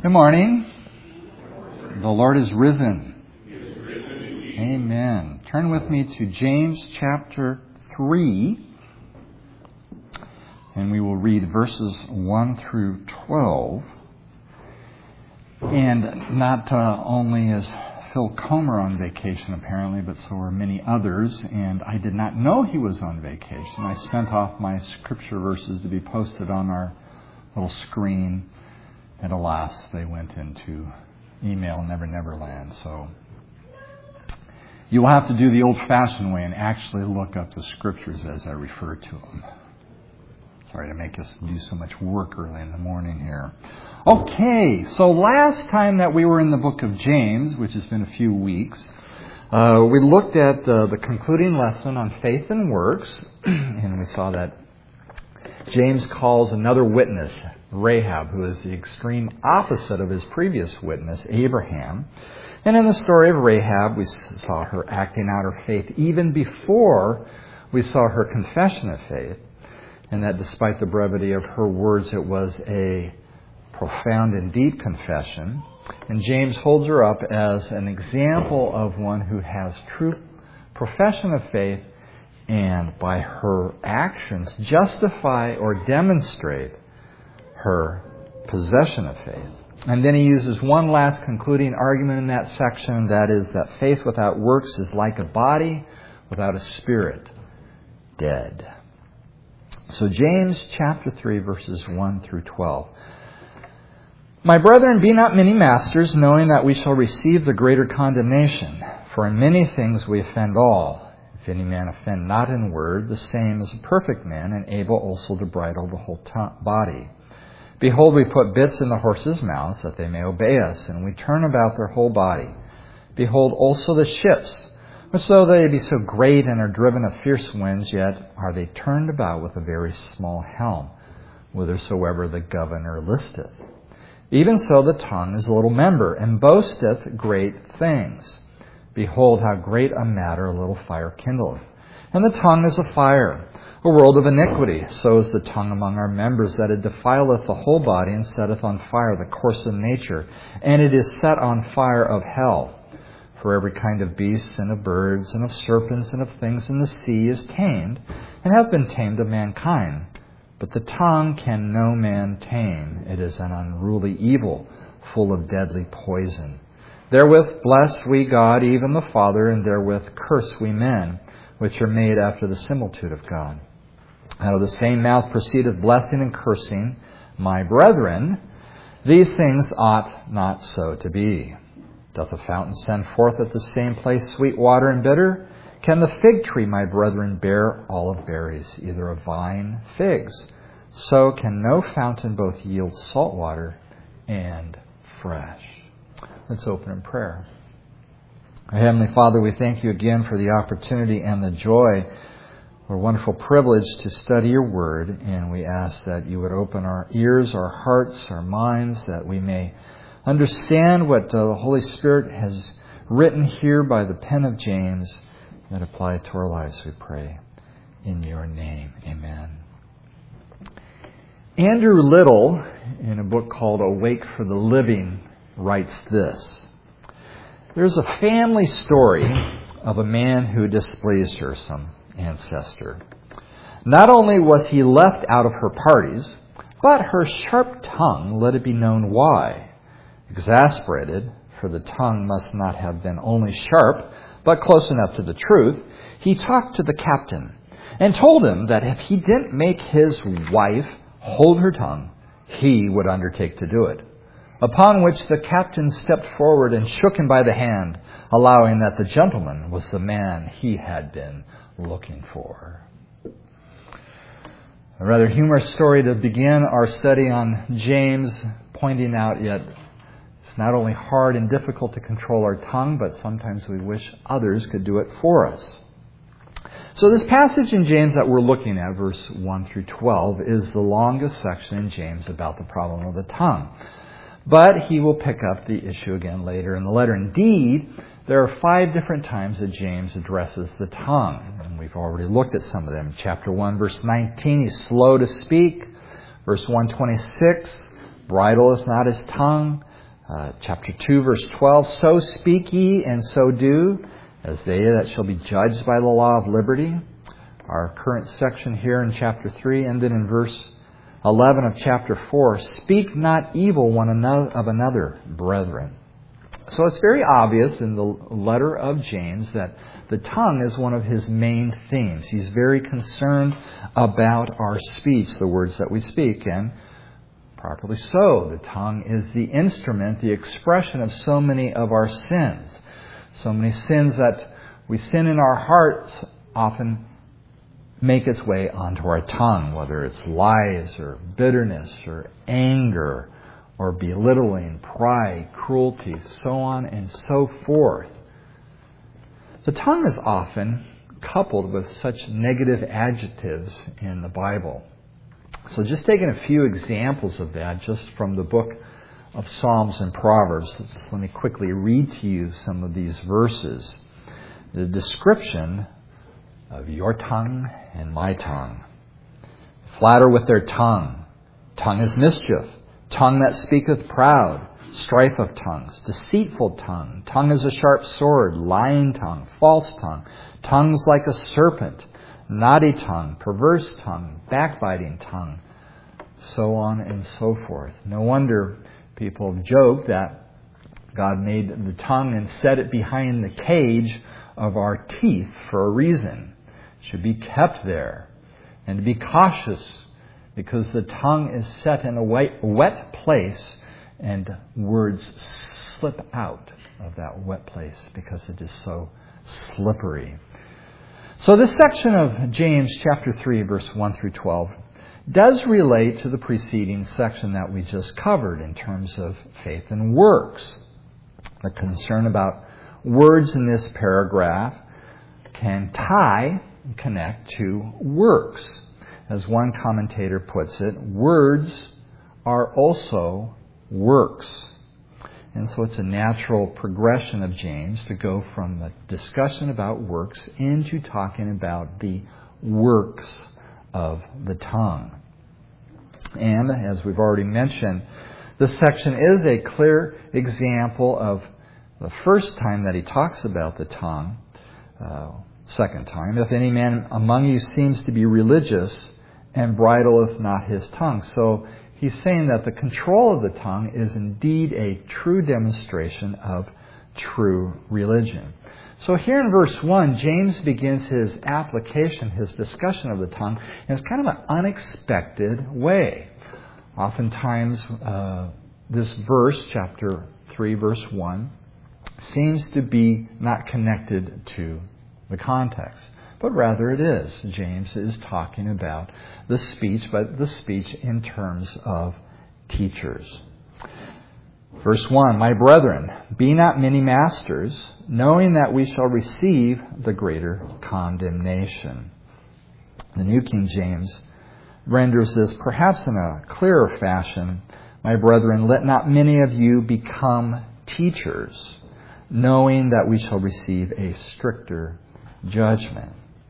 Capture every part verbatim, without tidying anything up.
Good morning. The Lord is risen. Amen. Turn with me to James chapter three. And we will read verses one through twelve. And not uh, only is Phil Comer on vacation apparently, but so are many others. And I did not know he was on vacation. I sent off my scripture verses to be posted on our little screen. And alas, they went into email Never Never Land. So you will have to do the old-fashioned way and actually look up the scriptures as I refer to them. Sorry to make us do so much work early in the morning here. Okay, so last time that we were in the book of James, which has been a few weeks, uh, we looked at uh, the concluding lesson on faith and works, and we saw that James calls another witness, Rahab, who is the extreme opposite of his previous witness, Abraham. And in the story of Rahab, we saw her acting out her faith even before we saw her confession of faith. And that despite the brevity of her words, it was a profound and deep confession. And James holds her up as an example of one who has true profession of faith and by her actions justify or demonstrate her possession of faith. And then he uses one last concluding argument in that section, that is that faith without works is like a body without a spirit, dead. So James chapter three, verses one through twelve. My brethren, be not many masters, knowing that we shall receive the greater condemnation. For in many things we offend all. If any man offend not in word, the same is a perfect man, and able also to bridle the whole t- body. Behold, we put bits in the horses' mouths, that they may obey us, and we turn about their whole body. Behold also the ships, which though they be so great and are driven of fierce winds, yet are they turned about with a very small helm, whithersoever the governor listeth. Even so the tongue is a little member, and boasteth great things. Behold, how great a matter a little fire kindleth. And the tongue is a fire, a world of iniquity. So is the tongue among our members, that it defileth the whole body, and setteth on fire the course of nature. And it is set on fire of hell. For every kind of beasts, and of birds, and of serpents, and of things in the sea is tamed, and hath been tamed of mankind. But the tongue can no man tame. It is an unruly evil, full of deadly poison. Therewith bless we God, even the Father, and therewith curse we men, which are made after the similitude of God. Out of the same mouth proceedeth blessing and cursing. My brethren, these things ought not so to be. Doth a fountain send forth at the same place sweet water and bitter? Can the fig tree, my brethren, bear olive berries, either a vine figs? So can no fountain both yield salt water and fresh. Let's open in prayer. Our Heavenly Father, we thank you again for the opportunity and the joy, or wonderful privilege to study your word. And we ask that you would open our ears, our hearts, our minds, that we may understand what uh, the Holy Spirit has written here by the pen of James, and apply it to our lives, we pray. In your name, amen. Andrew Little, in a book called Awake for the Living, writes this. There's a family story of a man who displeased her, some ancestor. Not only was he left out of her parties, but her sharp tongue let it be known why. Exasperated, for the tongue must not have been only sharp, but close enough to the truth, he talked to the captain and told him that if he didn't make his wife hold her tongue, he would undertake to do it. Upon which the captain stepped forward and shook him by the hand, allowing that the gentleman was the man he had been looking for. A rather humorous story to begin our study on James, pointing out yet it's not only hard and difficult to control our tongue, but sometimes we wish others could do it for us. So this passage in James that we're looking at, verse one through twelve, is the longest section in James about the problem of the tongue. But he will pick up the issue again later in the letter. Indeed, there are five different times that James addresses the tongue. And we've already looked at some of them. Chapter one, verse nineteen, he's slow to speak. Verse one twenty-six, bridle is not his tongue. Uh, chapter two, verse twelve, so speak ye and so do, as they that shall be judged by the law of liberty. Our current section here in chapter three, and then in verse eleven of chapter four, speak not evil one another of another, brethren. So it's very obvious in the letter of James that the tongue is one of his main themes. He's very concerned about our speech, the words that we speak, and properly so. The tongue is the instrument, the expression of so many of our sins. So many sins that we sin in our hearts often make its way onto our tongue, whether it's lies or bitterness or anger or belittling, pride, cruelty, so on and so forth. The tongue is often coupled with such negative adjectives in the Bible. So just taking a few examples of that just from the book of Psalms and Proverbs. Just let me quickly read to you some of these verses. The description of your tongue and my tongue. Flatter with their tongue. Tongue is mischief. Tongue that speaketh proud. Strife of tongues. Deceitful tongue. Tongue is a sharp sword. Lying tongue. False tongue. Tongues like a serpent. Naughty tongue. Perverse tongue. Backbiting tongue. So on and so forth. No wonder people have joked that God made the tongue and set it behind the cage of our teeth for a reason. It should be kept there. And to be cautious, because the tongue is set in a wet, wet place and words slip out of that wet place because it is so slippery. So this section of James chapter three, verse one through twelve, does relate to the preceding section that we just covered in terms of faith and works. The concern about words in this paragraph can tie and connect to works. As one commentator puts it, words are also works. And so it's a natural progression of James to go from the discussion about works into talking about the works of the tongue. And as we've already mentioned, this section is a clear example of the first time that he talks about the tongue. Uh, second time, if any man among you seems to be religious and bridleth not his tongue. So he's saying that the control of the tongue is indeed a true demonstration of true religion. So here in verse one, James begins his application, his discussion of the tongue, in kind of an unexpected way. Oftentimes, uh, this verse, chapter three, verse one, seems to be not connected to the context, but rather it is. James is talking about the speech, but the speech in terms of teachers. Verse one, my brethren, be not many masters, knowing that we shall receive the greater condemnation. The New King James renders this perhaps in a clearer fashion. My brethren, let not many of you become teachers, knowing that we shall receive a stricter judgment.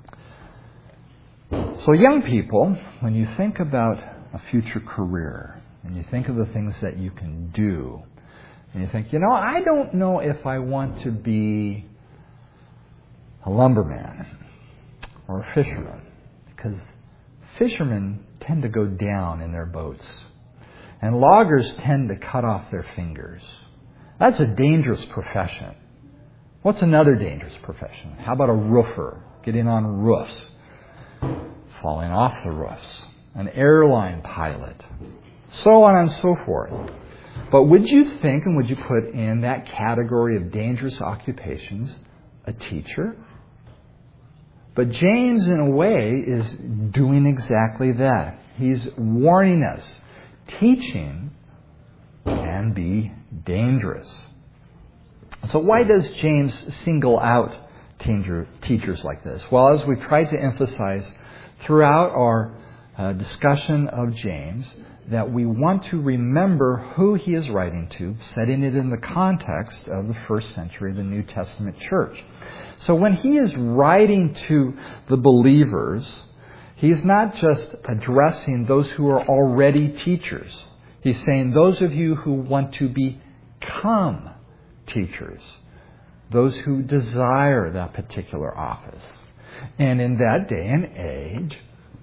So young people, when you think about a future career, and you think of the things that you can do, and you think, you know, I don't know if I want to be a lumberman or a fisherman, because fishermen tend to go down in their boats, and loggers tend to cut off their fingers. That's a dangerous profession. What's another dangerous profession? How about a roofer, getting on roofs, falling off the roofs, an airline pilot, so on and so forth. But would you think and would you put in that category of dangerous occupations a teacher? But James, in a way, is doing exactly that. He's warning us. Teaching can be dangerous. So why does James single out teachers like this? Well, as we've tried to emphasize throughout our uh, discussion of James, that we want to remember who he is writing to, setting it in the context of the first century of the New Testament church. So when he is writing to the believers, he's not just addressing those who are already teachers. He's saying those of you who want to become teachers, those who desire that particular office. And in that day and age,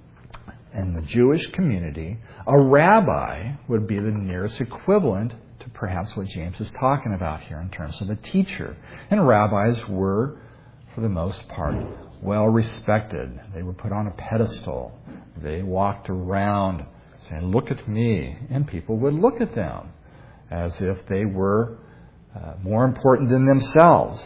in the Jewish community, a rabbi would be the nearest equivalent to perhaps what James is talking about here in terms of a teacher. And rabbis were, for the most part, well respected. They were put on a pedestal. They walked around saying, "Look at me," and people would look at them as if they were uh, more important than themselves.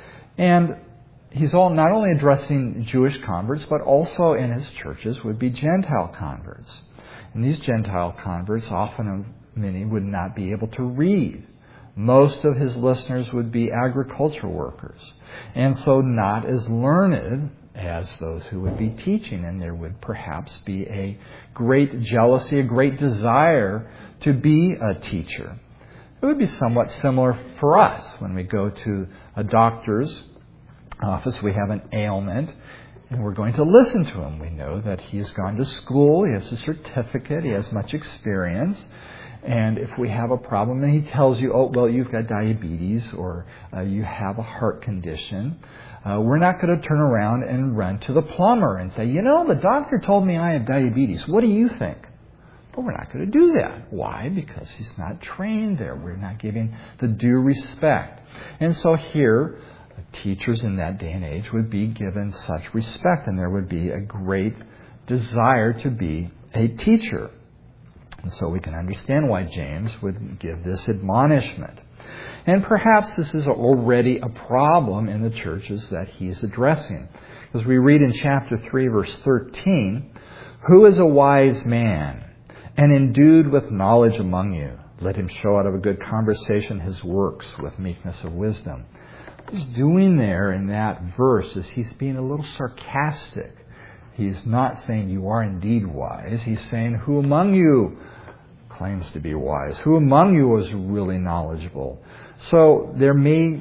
And he's all not only addressing Jewish converts, but also in his churches would be Gentile converts. And these Gentile converts, often many, would not be able to read. Most of his listeners would be agricultural workers, and so not as learned as those who would be teaching. And there would perhaps be a great jealousy, a great desire to be a teacher. It would be somewhat similar for us when we go to a doctor's office. We have an ailment, and we're going to listen to him. We know that he's gone to school, he has a certificate, he has much experience. And if we have a problem and he tells you, "Oh, well, you've got diabetes," or uh, "you have a heart condition," uh, we're not going to turn around and run to the plumber and say, "You know, the doctor told me I have diabetes. What do you think?" But we're not going to do that. Why? Because he's not trained there. We're not giving the due respect. And so here, teachers in that day and age would be given such respect, and there would be a great desire to be a teacher. And so we can understand why James would give this admonishment. And perhaps this is already a problem in the churches that he's addressing. As we read in chapter three, verse thirteen, "Who is a wise man and endued with knowledge among you? Let him show out of a good conversation his works with meekness of wisdom." What he's doing there in that verse is he's being a little sarcastic. He's not saying you are indeed wise. He's saying, who among you claims to be wise? Who among you is really knowledgeable? So there may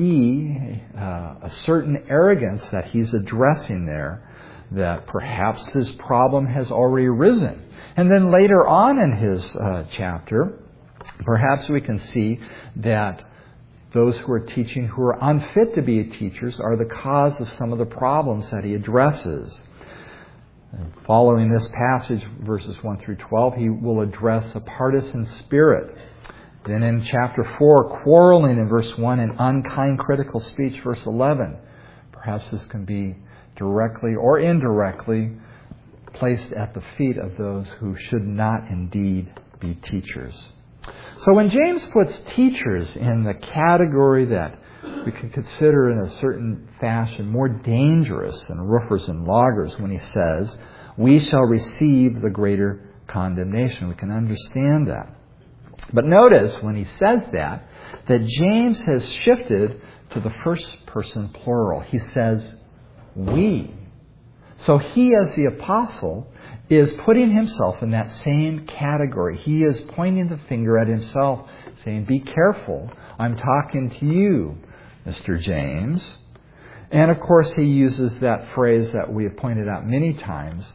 be uh, a certain arrogance that he's addressing there, that perhaps this problem has already arisen. And then later on in his uh, chapter, perhaps we can see that those who are teaching who are unfit to be teachers are the cause of some of the problems that he addresses. And following this passage, verses one through twelve, he will address a partisan spirit. Then in chapter four, quarreling in verse one and unkind critical speech, verse eleven. Perhaps this can be directly or indirectly placed at the feet of those who should not indeed be teachers. So when James puts teachers in the category that we can consider in a certain fashion more dangerous than roofers and loggers, when he says, "We shall receive the greater condemnation," we can understand that. But notice when he says that, that James has shifted to the first person plural. He says, "we." So he, as the apostle, is putting himself in that same category. He is pointing the finger at himself, saying, "Be careful. I'm talking to you, Mister James." And of course, he uses that phrase that we have pointed out many times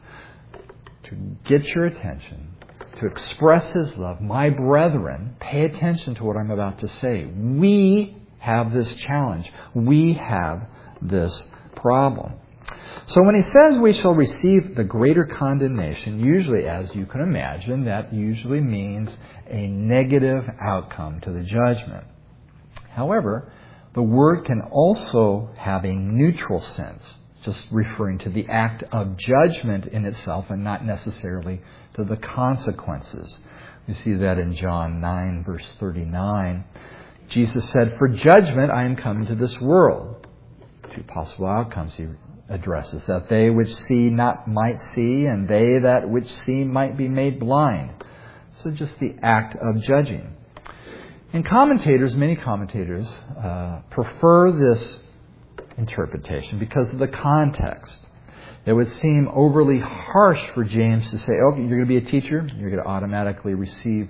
to get your attention, to express his love. My brethren, pay attention to what I'm about to say. We have this challenge. We have this problem. So when he says we shall receive the greater condemnation, usually, as you can imagine, that usually means a negative outcome to the judgment. However, the word can also have a neutral sense, just referring to the act of judgment in itself and not necessarily to the consequences. We see that in John nine, verse thirty-nine. Jesus said, "For judgment I am come into this world." Two possible outcomes he addresses: that they which see not might see, and they that which see might be made blind. So just the act of judging. And commentators, many commentators, uh, prefer this interpretation because of the context. It would seem overly harsh for James to say, "Oh, you're going to be a teacher, you're going to automatically receive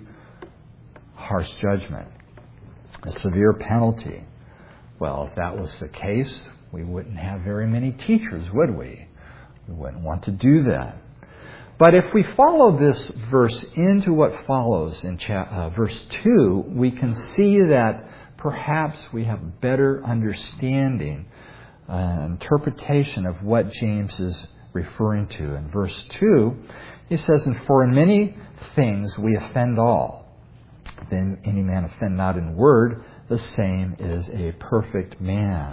harsh judgment, a severe penalty." Well, if that was the case, we wouldn't have very many teachers, would we? We wouldn't want to do that. But if we follow this verse into what follows in cha- uh, verse two, we can see that perhaps we have a better understanding, uh, interpretation of what James is referring to. In verse two, he says, "And for in many things we offend all. Then any man offend not in word, the same is a perfect man."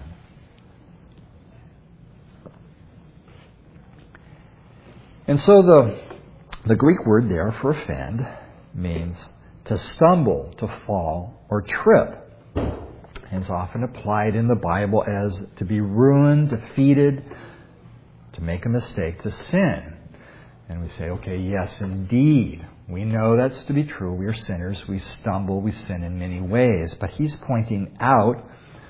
And so the the Greek word there for offend means to stumble, to fall, or trip. And it's often applied in the Bible as to be ruined, defeated, to make a mistake, to sin. And we say, okay, yes, indeed. We know that's to be true. We are sinners. We stumble. We sin in many ways. But he's pointing out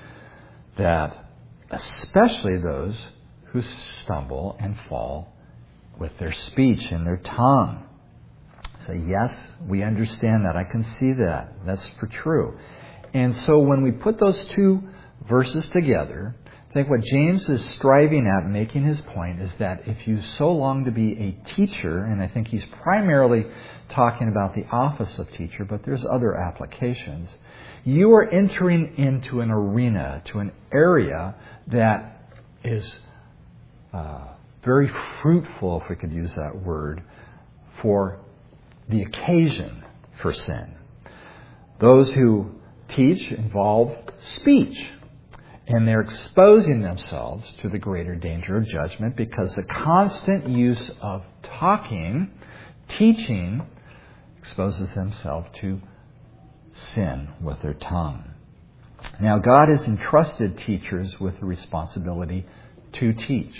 that especially those who stumble and fall with their speech and their tongue. So yes, we understand that. I can see that. That's for true. And so when we put those two verses together, I think what James is striving at, making his point, is that if you so long to be a teacher, and I think he's primarily talking about the office of teacher, but there's other applications, you are entering into an arena, to an area that is uh, very fruitful, if we could use that word, for the occasion for sin. Those who teach involve speech. And they're exposing themselves to the greater danger of judgment because the constant use of talking, teaching, exposes themselves to sin with their tongue. Now, God has entrusted teachers with the responsibility to teach.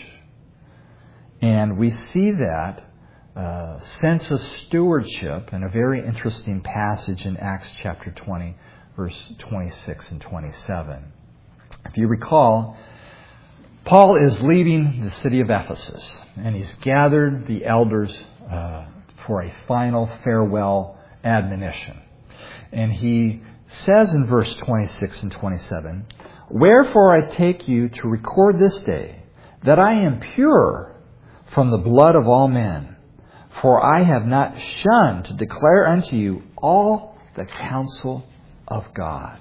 And we see that uh, sense of stewardship in a very interesting passage in Acts chapter twenty, verse twenty-six and twenty-seven. If you recall, Paul is leaving the city of Ephesus, and he's gathered the elders uh, for a final farewell admonition. And he says in verse twenty-six and twenty-seven, "Wherefore I take you to record this day that I am pure from the blood of all men, for I have not shunned to declare unto you all the counsel of God."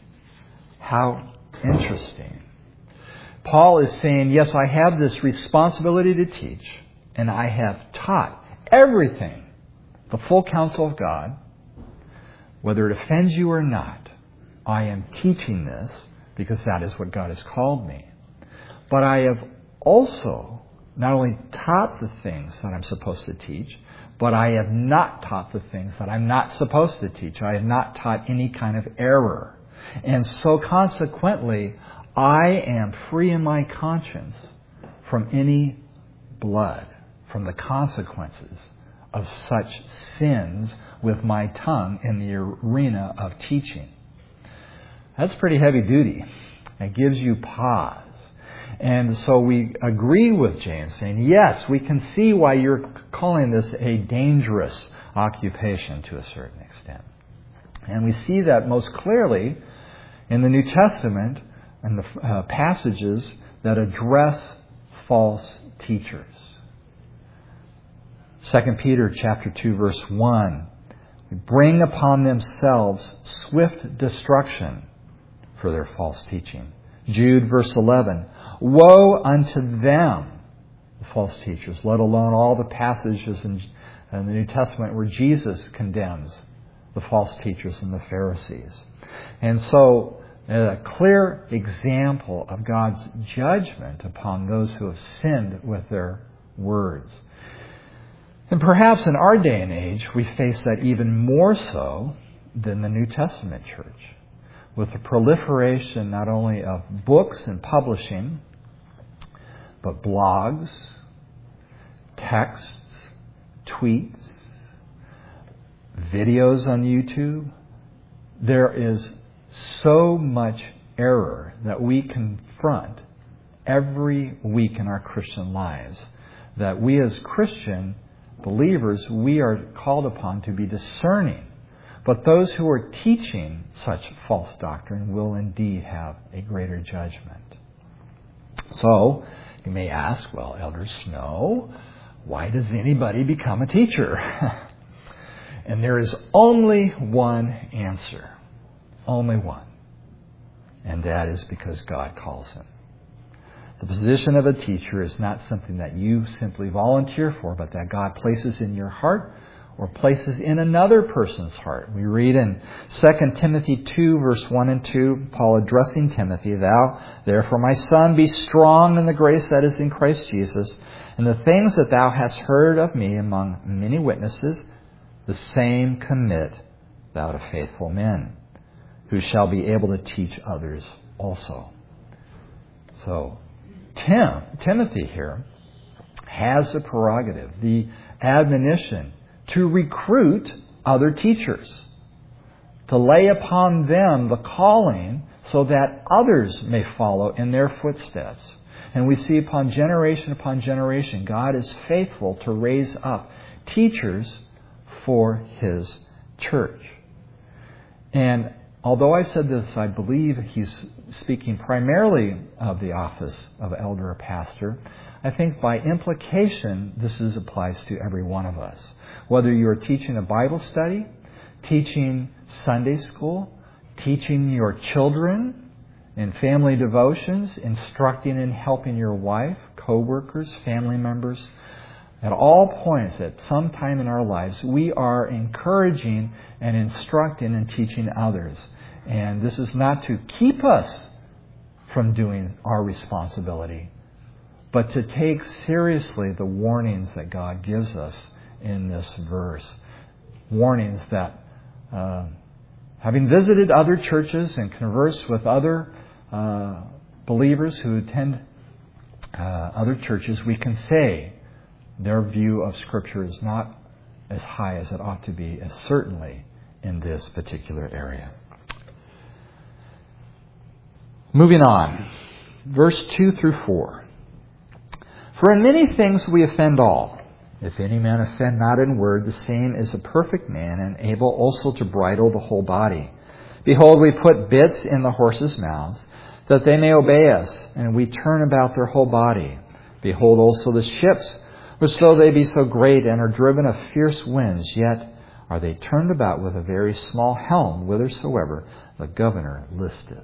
How interesting. Paul is saying, yes, I have this responsibility to teach, and I have taught everything, the full counsel of God, whether it offends you or not. I am teaching this because that is what God has called me. But I have also not only taught the things that I'm supposed to teach, but I have not taught the things that I'm not supposed to teach. I have not taught any kind of error. And so consequently, I am free in my conscience from any blood, from the consequences of such sins with my tongue in the arena of teaching. That's pretty heavy duty. It gives you pause. And so we agree with James, saying, yes, we can see why you're calling this a dangerous occupation to a certain extent. And we see that most clearly in the New Testament and the uh, passages that address false teachers. Second Peter chapter two, verse one. "Bring upon themselves swift destruction for their false teaching." Jude verse eleven. "Woe unto them," the false teachers, let alone all the passages in, in the New Testament where Jesus condemns the false teachers and the Pharisees. And so, a clear example of God's judgment upon those who have sinned with their words. And perhaps in our day and age, we face that even more so than the New Testament church, with the proliferation not only of books and publishing, but blogs, texts, tweets, videos on YouTube. There is so much error that we confront every week in our Christian lives that we as Christian believers, we are called upon to be discerning. But those who are teaching such false doctrine will indeed have a greater judgment. So, you may ask, well, Elder Snow, why does anybody become a teacher? And there is only one answer. Only one. And that is because God calls him. The position of a teacher is not something that you simply volunteer for, but that God places in your heart or places in another person's heart. We read in Second Timothy two, verse one and two, Paul addressing Timothy, "Thou, therefore, my son, be strong in the grace that is in Christ Jesus, and the things that thou hast heard of me among many witnesses, the same commit thou to faithful men, who shall be able to teach others also." So, Tim, Timothy here has the prerogative, the admonition to recruit other teachers, to lay upon them the calling so that others may follow in their footsteps. And we see upon generation upon generation, God is faithful to raise up teachers for His church. And although I said this, I believe he's speaking primarily of the office of elder or pastor. I think by implication, this is, applies to every one of us. Whether you're teaching a Bible study, teaching Sunday school, teaching your children in family devotions, instructing and helping your wife, co-workers, family members, at all points, at some time in our lives, we are encouraging and instructing and teaching others. And this is not to keep us from doing our responsibility, but to take seriously the warnings that God gives us in this verse. Warnings that, uh, having visited other churches and conversed with other uh, believers who attend uh, other churches, we can say their view of Scripture is not as high as it ought to be, as certainly in this particular area. Moving on, verse two through four. "For in many things we offend all. If any man offend not in word, the same is a perfect man, and able also to bridle the whole body. Behold, we put bits in the horses' mouths, that they may obey us, and we turn about their whole body. Behold also the ships, which though they be so great and are driven of fierce winds, yet are they turned about with a very small helm, whithersoever the governor listeth."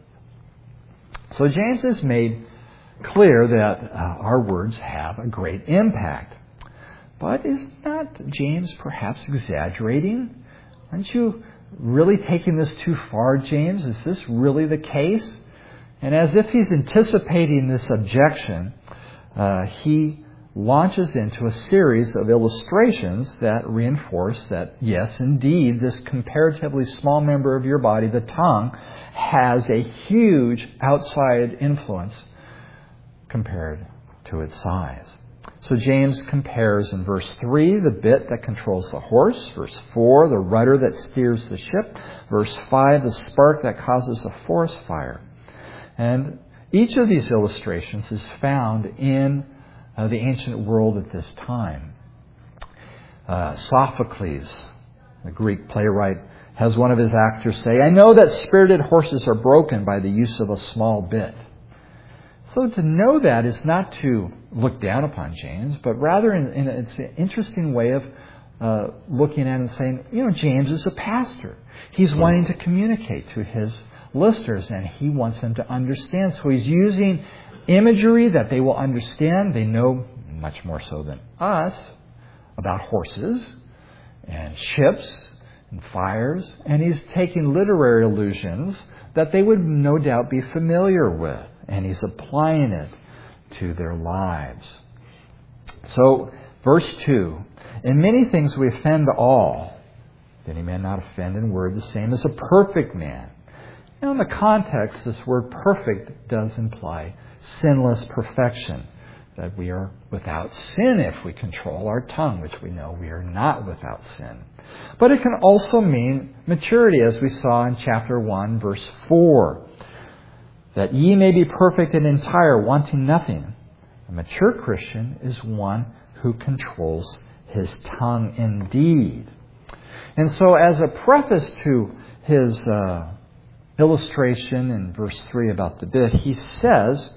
So James has made clear that uh, our words have a great impact. But is not James perhaps exaggerating? Aren't you really taking this too far, James? Is this really the case? And as if he's anticipating this objection, uh, he launches into a series of illustrations that reinforce that, yes, indeed, this comparatively small member of your body, the tongue, has a huge outside influence compared to its size. So James compares in verse three the bit that controls the horse, verse four the rudder that steers the ship, verse five the spark that causes a forest fire. And each of these illustrations is found in uh, the ancient world at this time. Uh, Sophocles, the Greek playwright, has one of his actors say, "I know that spirited horses are broken by the use of a small bit." So to know that is not to look down upon James, but rather in, in it's an interesting way of uh, looking at it and saying, you know, James is a pastor. He's wanting to communicate to his listeners, and he wants them to understand. So he's using imagery that they will understand. They know much more so than us about horses and ships and fires. And he's taking literary allusions that they would no doubt be familiar with. And he's applying it to their lives. So, verse two, "In many things we offend all. If any man not offend in word, the same as a perfect man." Now, in the context, this word perfect does imply sinless perfection. That we are without sin if we control our tongue, which we know we are not without sin. But it can also mean maturity, as we saw in chapter one, verse four. "That ye may be perfect and entire, wanting nothing." A mature Christian is one who controls his tongue indeed. And so as a preface to his uh, illustration in verse three about the bit, he says,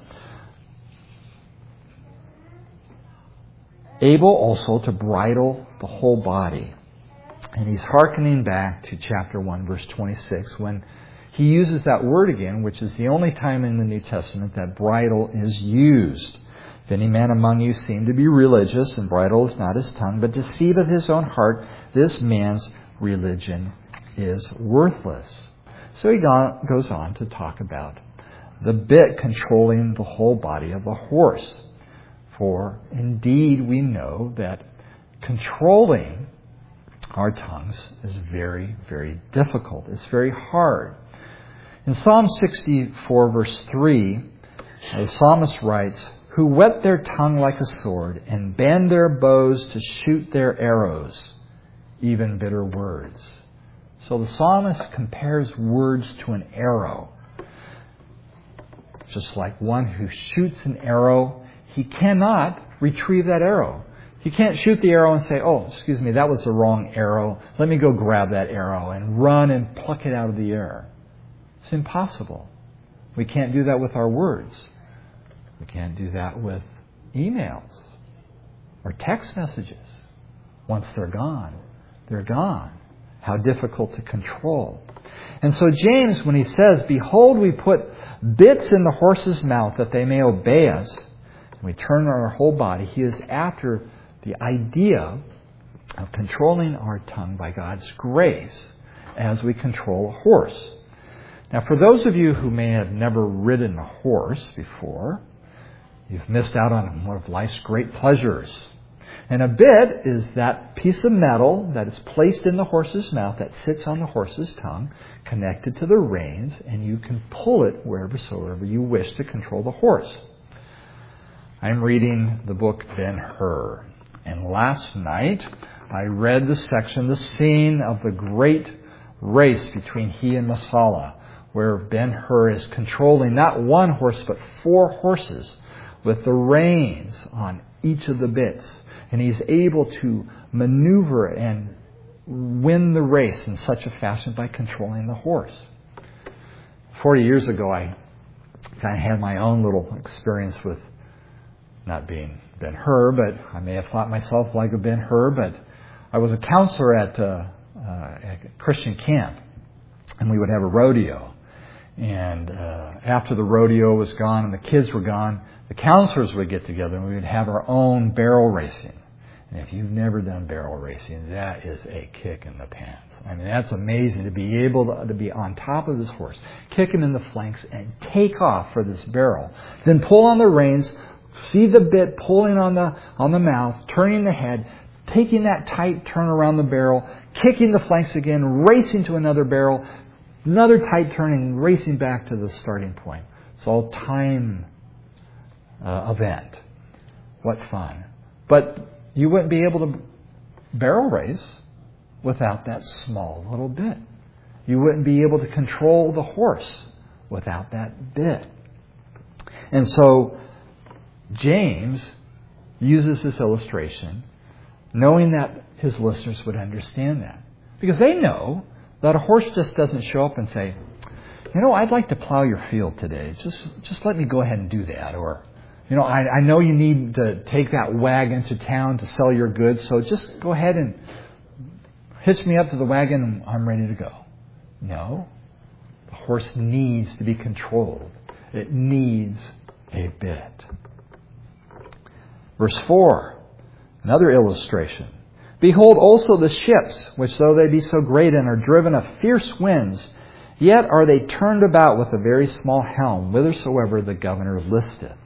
"Able also to bridle the whole body." And he's hearkening back to chapter one, verse twenty-six, when he uses that word again, which is the only time in the New Testament that bridle is used. If any man among you seem to be religious, and bridleth not his tongue, but deceiveth his own heart, this man's religion is worthless. So he goes on to talk about the bit controlling the whole body of the horse. For indeed we know that controlling our tongues is very, very difficult. It's very hard. In Psalm sixty-four, verse three, the psalmist writes, "Who whet their tongue like a sword, and bend their bows to shoot their arrows, even bitter words." So the psalmist compares words to an arrow. Just like one who shoots an arrow, he cannot retrieve that arrow. He can't shoot the arrow and say, "Oh, excuse me, that was the wrong arrow. Let me go grab that arrow," and run and pluck it out of the air. It's impossible. We can't do that with our words. We can't do that with emails or text messages. Once they're gone, they're gone. How difficult to control. And so James, when he says, "Behold, we put bits in the horse's mouth that they may obey us," and we turn our whole body, he is after the idea of controlling our tongue by God's grace as we control a horse. Now, for those of you who may have never ridden a horse before, you've missed out on one of life's great pleasures. And a bit is that piece of metal that is placed in the horse's mouth that sits on the horse's tongue, connected to the reins, and you can pull it wherever soever you wish to control the horse. I'm reading the book Ben-Hur, and last night I read the section, the scene of the great race between he and Messala, where Ben-Hur is controlling not one horse but four horses with the reins on each of the bits. And he's able to maneuver and win the race in such a fashion by controlling the horse. Forty years ago, I kind of had my own little experience with not being Ben-Hur, but I may have thought myself like a Ben-Hur, but I was a counselor at, uh, uh, at a Christian camp, and we would have a rodeo. And uh, after the rodeo was gone and the kids were gone, the counselors would get together and we would have our own barrel racing. And if you've never done barrel racing, that is a kick in the pants. I mean, that's amazing to be able to, to be on top of this horse, kick him in the flanks, and take off for this barrel. Then pull on the reins, see the bit pulling on the on the mouth, turning the head, taking that tight turn around the barrel, kicking the flanks again, racing to another barrel, another tight turn, and racing back to the starting point. It's all time uh, event. What fun. But you wouldn't be able to barrel race without that small little bit. You wouldn't be able to control the horse without that bit. And so James uses this illustration knowing that his listeners would understand that. Because they know that a horse just doesn't show up and say, "You know, I'd like to plow your field today. Just just let me go ahead and do that." Or, "You know, I, I know you need to take that wagon to town to sell your goods, so just go ahead and hitch me up to the wagon and I'm ready to go." No. The horse needs to be controlled. It needs a bit. Verse four, another illustration. "Behold also the ships, which though they be so great and are driven of fierce winds, yet are they turned about with a very small helm, whithersoever the governor listeth."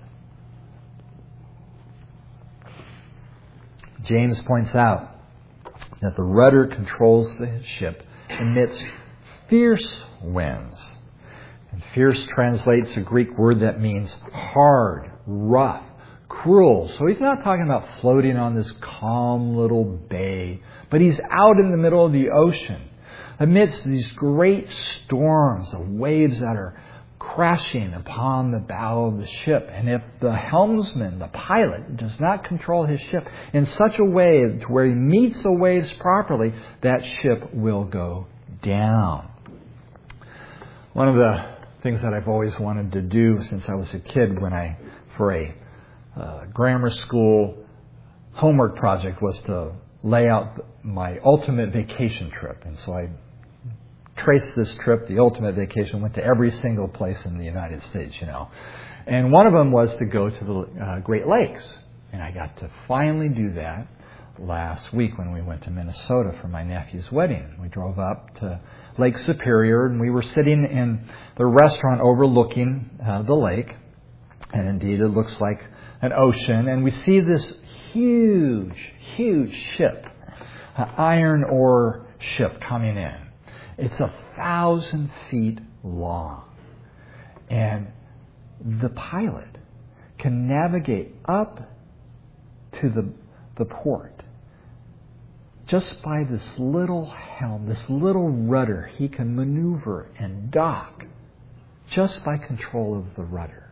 James points out that the rudder controls the ship amidst fierce winds. And fierce translates a Greek word that means hard, rough, cruel. So he's not talking about floating on this calm little bay, but he's out in the middle of the ocean amidst these great storms of waves that are crashing upon the bow of the ship. And if the helmsman, the pilot, does not control his ship in such a way to where he meets the waves properly, that ship will go down. One of the things that I've always wanted to do since I was a kid, when I, for a uh, grammar school homework project, was to lay out my ultimate vacation trip. And so I traced this trip, the ultimate vacation, went to every single place in the United States, you know. And one of them was to go to the uh, Great Lakes. And I got to finally do that last week when we went to Minnesota for my nephew's wedding. We drove up to Lake Superior, and we were sitting in the restaurant overlooking uh, the lake. And indeed, it looks like an ocean. And we see this huge, huge ship, an iron ore ship coming in. It's a thousand feet long. And the pilot can navigate up to the, the port just by this little helm, this little rudder. He can maneuver and dock just by control of the rudder.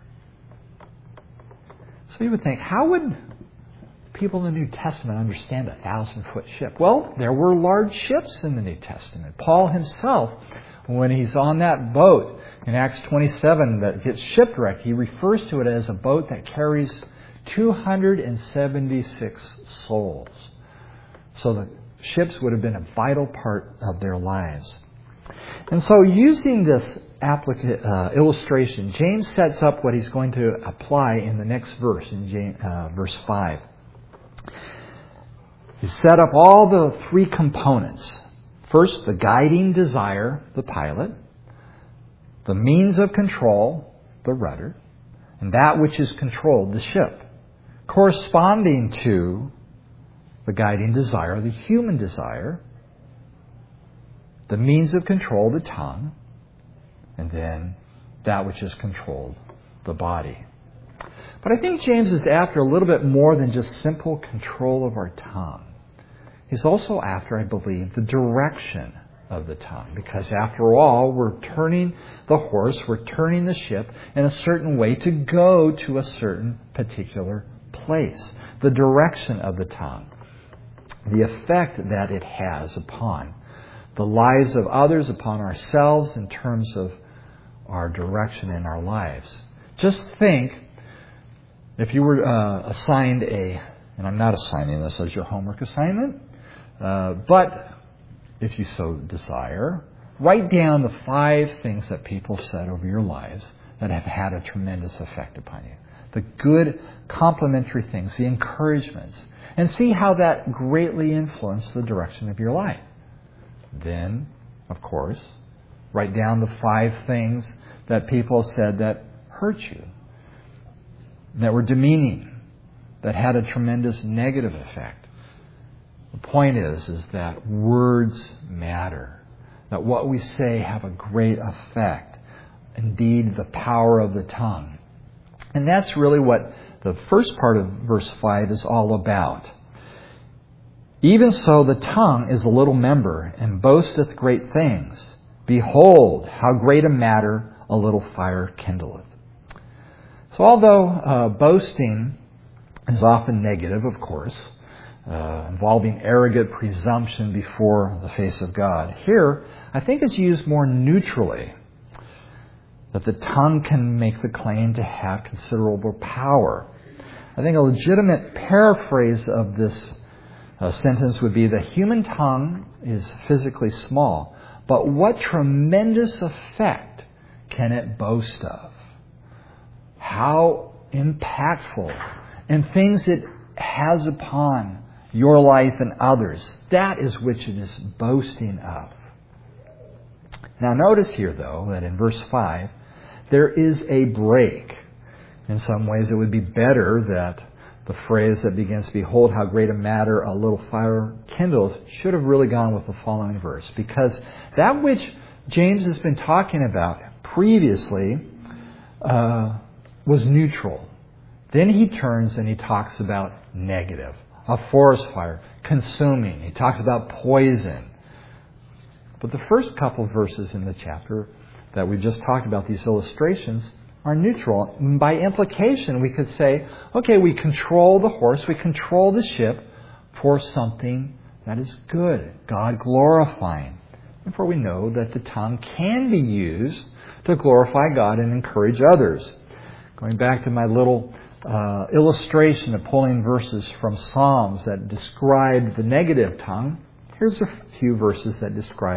So you would think, how would people in the New Testament understand a thousand-foot ship? Well, there were large ships in the New Testament. Paul himself, when he's on that boat in Acts twenty-seven that gets shipwrecked, he refers to it as a boat that carries two hundred seventy-six souls. So the ships would have been a vital part of their lives. And so using this applica- uh, illustration, James sets up what he's going to apply in the next verse, in James, uh, verse five. He set up all the three components. First, the guiding desire, the pilot. The means of control, the rudder. And that which is controlled, the ship. Corresponding to the guiding desire, the human desire. The means of control, the tongue. And then that which is controlled, the body. But I think James is after a little bit more than just simple control of our tongue. He's also after, I believe, the direction of the tongue. Because after all, we're turning the horse, we're turning the ship in a certain way to go to a certain particular place. The direction of the tongue. The effect that it has upon the lives of others, upon ourselves in terms of our direction in our lives. Just think, if you were uh, assigned a, and I'm not assigning this as your homework assignment, uh, but if you so desire, write down the five things that people said over your lives that have had a tremendous effect upon you. The good, complimentary things, the encouragements, and see how that greatly influenced the direction of your life. Then, of course, write down the five things that people said that hurt you, that were demeaning, that had a tremendous negative effect. The point is, is that words matter, that what we say have a great effect. Indeed, the power of the tongue. And that's really what the first part of verse five is all about. Even so, the tongue is a little member, and boasteth great things. Behold, how great a matter a little fire kindleth. So although uh, boasting is often negative, of course, uh, involving arrogant presumption before the face of God, here I think it's used more neutrally. That the tongue can make the claim to have considerable power. I think a legitimate paraphrase of this uh, sentence would be, the human tongue is physically small, but what tremendous effect can it boast of? How impactful and things it has upon your life and others. That is which it is boasting of. Now notice here, though, that in verse five, there is a break. In some ways, it would be better that the phrase that begins, behold how great a matter a little fire kindles, should have really gone with the following verse. Because that which James has been talking about previously uh, was neutral. Then he turns and he talks about negative. A forest fire, consuming. He talks about poison. But the first couple of verses in the chapter that we just talked about, these illustrations, are neutral. By implication, we could say, okay, we control the horse, we control the ship for something that is good, God glorifying. And for we know that the tongue can be used to glorify God and encourage others. Going back to my little uh, illustration of pulling verses from Psalms that describe the negative tongue, here's a few verses that describe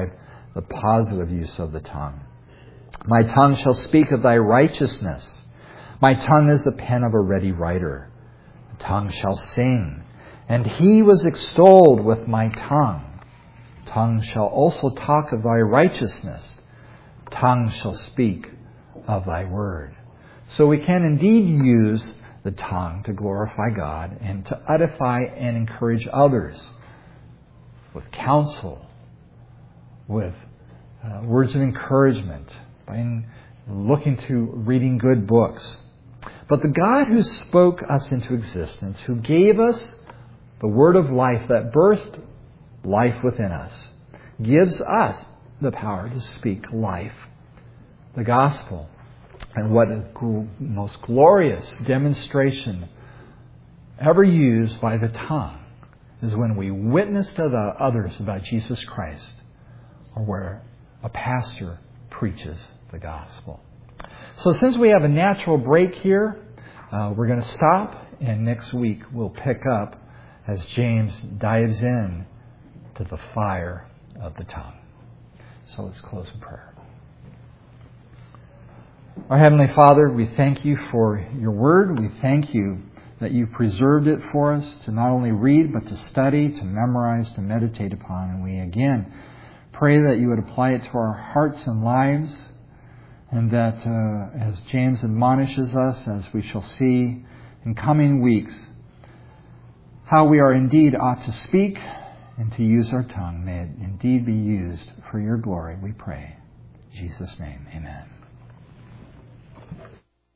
the positive use of the tongue. My tongue shall speak of thy righteousness. My tongue is the pen of a ready writer. The tongue shall sing, and he was extolled with my tongue. Tongue shall also talk of thy righteousness. Tongue shall speak of thy word. So we can indeed use the tongue to glorify God and to edify and encourage others with counsel, with uh, words of encouragement, by looking to reading good books. But the God who spoke us into existence, who gave us the word of life that birthed life within us, gives us the power to speak life, the gospel. And what a most glorious demonstration ever used by the tongue is when we witness to the others about Jesus Christ, or where a pastor preaches the gospel. So since we have a natural break here, uh, we're going to stop, and next week we'll pick up as James dives in to the fire of the tongue. So let's close in prayer. Our Heavenly Father, we thank you for your word. We thank you that you preserved it for us to not only read, but to study, to memorize, to meditate upon. And we again pray that you would apply it to our hearts and lives, and that uh, as James admonishes us, as we shall see in coming weeks, how we are indeed ought to speak and to use our tongue. May it indeed be used for your glory, we pray. In Jesus' name, amen.